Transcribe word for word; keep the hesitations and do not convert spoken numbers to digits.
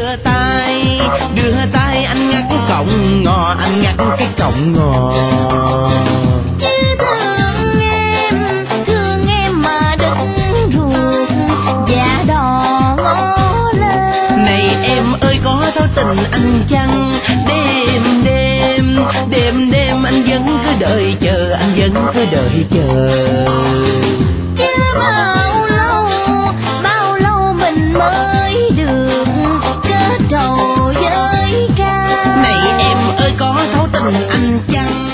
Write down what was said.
đưa tay, đưa tay anh ngắt cọng ngò, anh ngắt cái cọng ngò. Chứ thương em, thương em mà đứt ruột, dạ đò ngó lên. Này em ơi có thấu tình anh chăng? Đêm đêm, đêm đêm anh vẫn cứ đợi chờ, anh vẫn cứ đợi chờ. Chứ bao lâu, bao lâu mình mới được kết trầu với ca. Này em ơi có thấu tình anh chăng?